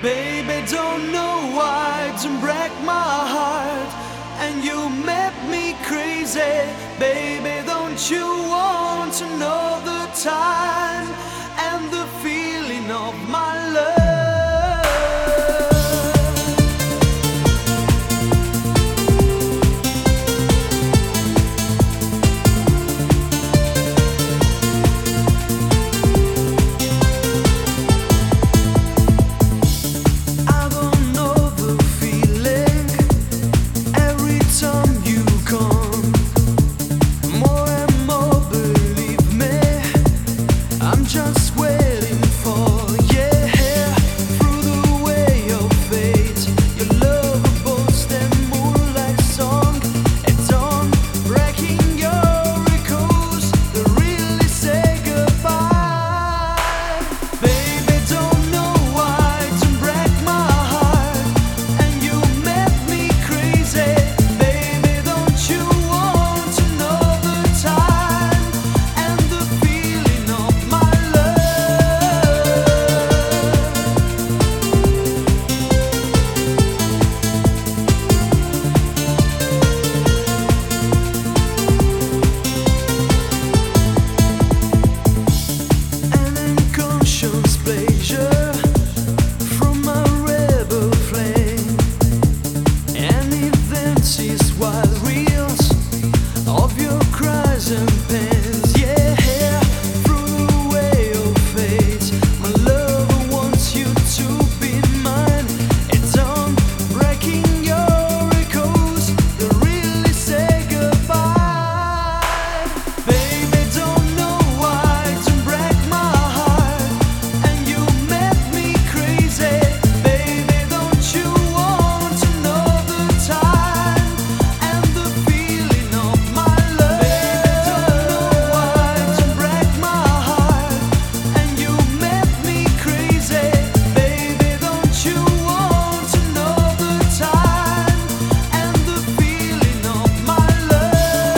Baby, don't know why to break my heart, and you made me crazy. Baby, don't you want to know the time and the feeling of my love? Just waiting for through the way of fate. Your love a boast and moonlight song at dawn, breaking your echoes that really say goodbye. Baby, don't know why to break my heart, and you made me crazy. Baby, don't you want to know the time and the feeling of my pleasure from my rebel flame, and it sees wild reels of your cries and pains. Yeah, through the way of fate, my lover wants you to be mine. It's on breaking your echoes that really say goodbye. Baby, don't know why to break my heart, and you made me crazy. Baby, don't you want to know the time and the feeling of my love? Baby, don't know why to break my heart, and you made me crazy. Baby, don't you want to know the time and the feeling of my love?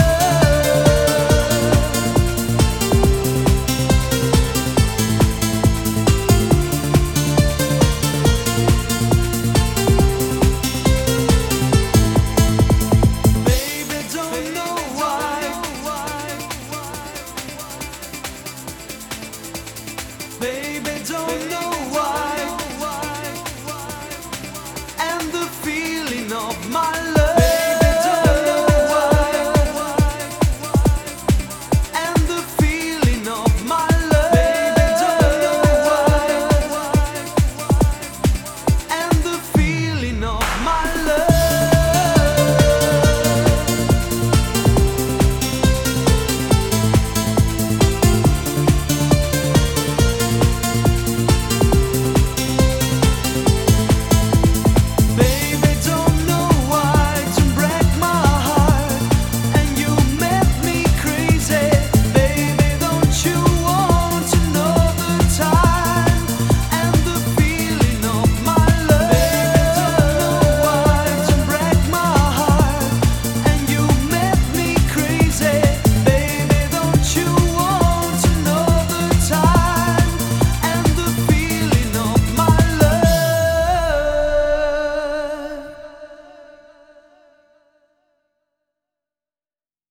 Baby, don't know why. Baby, don't know